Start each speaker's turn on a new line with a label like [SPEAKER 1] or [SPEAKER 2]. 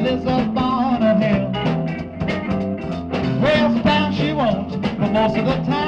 [SPEAKER 1] lives up on a hill. Westbound she won't, but most of the time